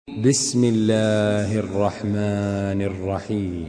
بسم الله الرحمن الرحيم.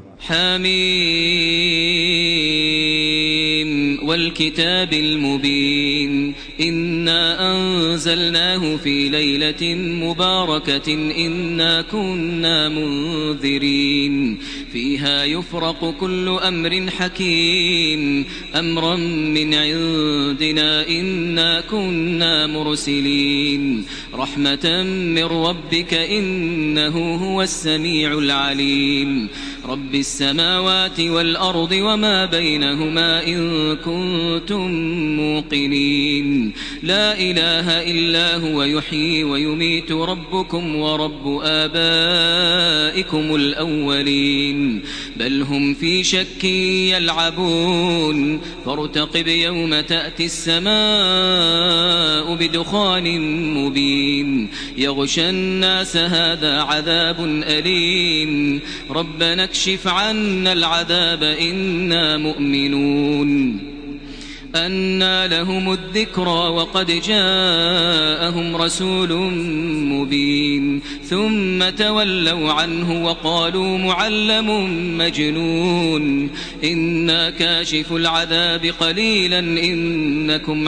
حميم والكتاب المبين إنا أنزلناه في ليلة مباركة إنا كنا منذرين فيها يفرق كل أمر حكيم أمرا من عندنا إنا كنا مرسلين رحمة من ربك إنه هو السميع العليم رب السماوات والأرض وما بينهما إن كنتم موقنين لا إله إلا هو يحيي ويميت ربكم ورب آبائكم الأولين بل هم في شك يلعبون فارتقب يوم تأتي السماء بدخان مبين يغشى الناس هذا عذاب أليم ربنا اكشف عنا العذاب إنا مؤمنون أنى لهم الذكرى وقد جاءهم رسول مبين ثم تولوا عنه وقالوا معلم مجنون إنا كاشف العذاب قليلا إنكم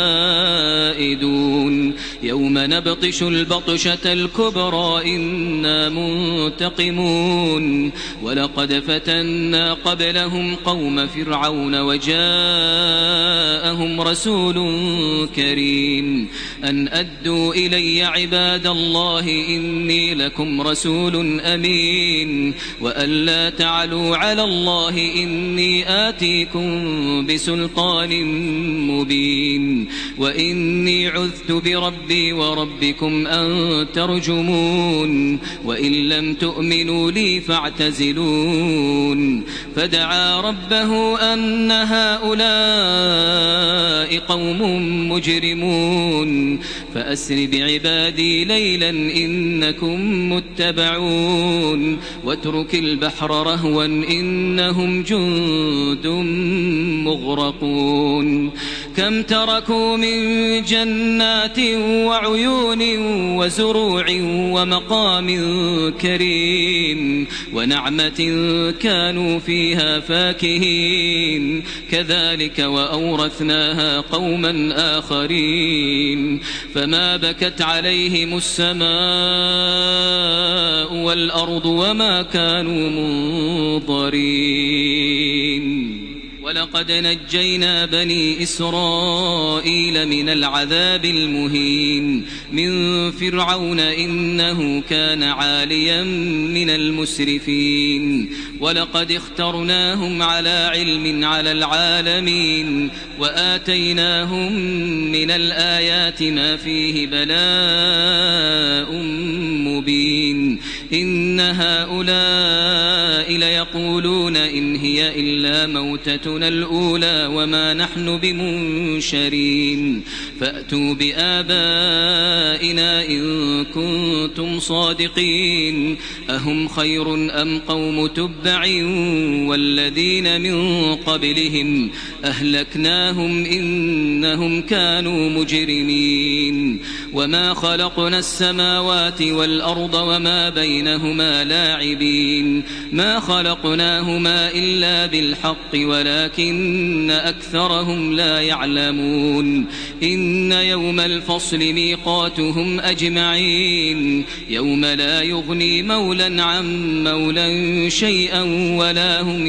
عائدون يوم نبطش البطشة الكبرى إنا منتقمون ولقد فتنا قبلهم قوم فرعون وجاءهم رسول كريم أن أدوا إلي عباد الله إني لكم رسول أمين وأن لا تعلوا على الله إني آتيكم بسلطان مبين وإني عذت بربي وربكم أن ترجمون وإن لم تؤمنوا لي فاعتزلون فدعا ربه أن هؤلاء قوم مجرمون فأسر بعبادي ليلا إنكم متبعون واترك البحر رهوا إنهم جند مغرقون كم تركوا من جنات وعيون وزروع ومقام كريم ونعمة كانوا فيها فاكهين كذلك وأورثناها قوما آخرين فما بكت عليهم السماء والأرض وما كانوا منظرين ولقد نجينا بني إسرائيل من العذاب المهين من فرعون إنه كان عاليا من المسرفين ولقد اخترناهم على علم على العالمين وآتيناهم من الآيات ما فيه بلاء مبين إن هؤلاء ليقولون إن هي إلا موتتنا الأولى وما نحن بمنشرين فأتوا بآبائنا إن كنتم صادقين أهم خير أم قوم تبع والذين من قبلهم أهلكناهم إنهم كانوا مجرمين وما خلقنا السماوات والأرض وما بينهما لاعبين ما خلقناهما إلا بالحق ولكن أكثرهم لا يعلمون إن يوم الفصل ميقاتهم أجمعين يوم لا يغني مولا عن مولا شيئا ولا هم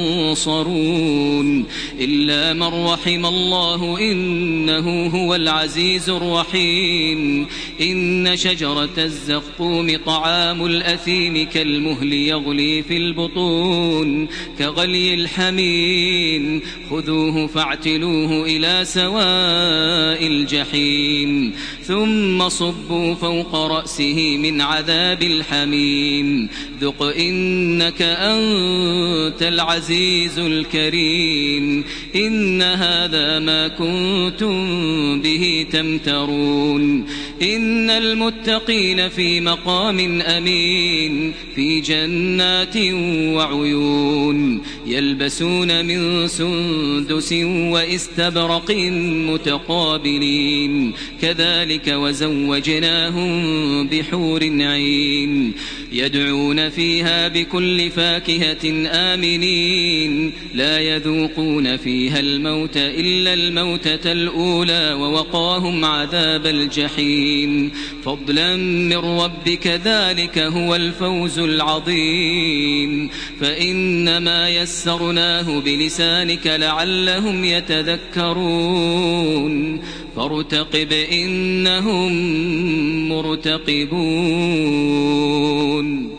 ينصرون إلا من رحم الله إنه هو العزيز الرحيم إن شجرة الزقوم طعام الأثيم كالمهل يغلي في البطون كغلي الحميم خذوه فاعتلوه إلى سواء الجحيم ثم صبوا فوق رأسه من عذاب الحميم ذق إنك أنت العزيز الكريم إن هذا ما كنتم به تمترون إن المتقين في مقام أمين في جنات وعيون عاملون يلبسون من سندس وإستبرق متقابلين كذلك وزوجناهم بحور عين يدعون فيها بكل فاكهة آمنين لا يذوقون فيها الموت إلا الموتة الأولى ووقاهم عذاب الجحيم فضلا من ربك ذلك هو الفوز العظيم فإنما يسرناه بلسانك لعلهم يتذكرون فارتقب إنهم مرتقبون